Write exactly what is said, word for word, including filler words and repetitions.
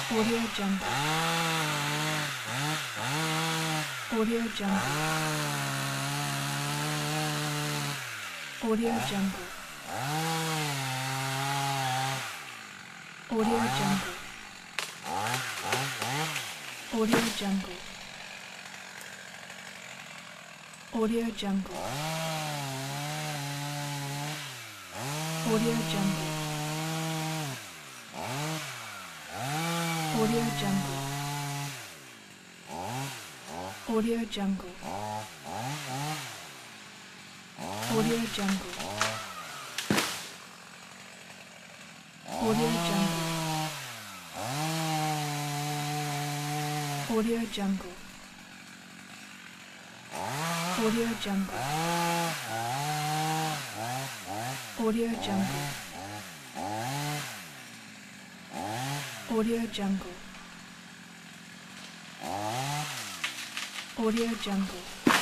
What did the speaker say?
Audio Jungle. Audio Jungle. Audio Jungle. Audio Jungle. Audio Jungle. Audio Jungle. Audio Jungle. Audio Jungle. Audio Jungle. Audio Jungle. Audio Jungle. Audio Jungle. Audio Jungle. Audio Jungle. Audio Jungle. Audio Jungle.